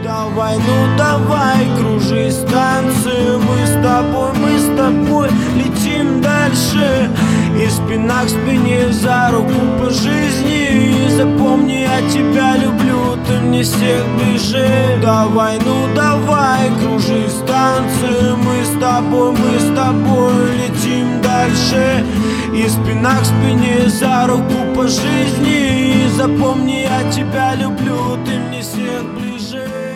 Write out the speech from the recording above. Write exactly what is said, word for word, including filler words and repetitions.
Давай, ну давай, кружи станцию. Мы с тобой, мы с тобой летим дальше. И спина к спине, за руку по жизни. И запомни, я тебя люблю, ты мне всех ближе. Давай, ну давай, кружи станцию. Мы с тобой, мы с тобой летим дальше. И спина к спине, за руку по жизни. И запомни, я тебя люблю, ты мне всех ближе.